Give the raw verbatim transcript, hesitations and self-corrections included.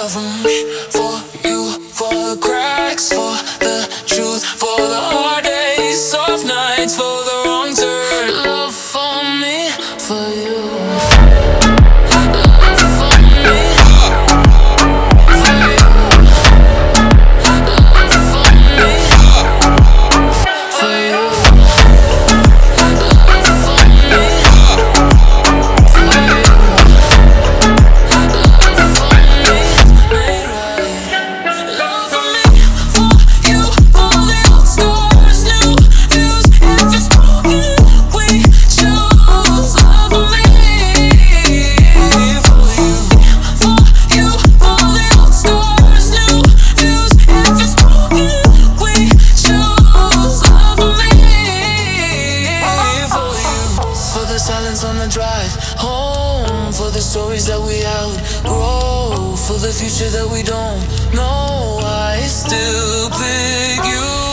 love for me, for you, for the cracks, for the truth, for the hard days, soft nights, for the wrong turn. Love for me, for you. Love for me, for you. Love for me, for you. Silence on the drive home, for the stories that we outgrow, for the future that we don't know. I still pick you.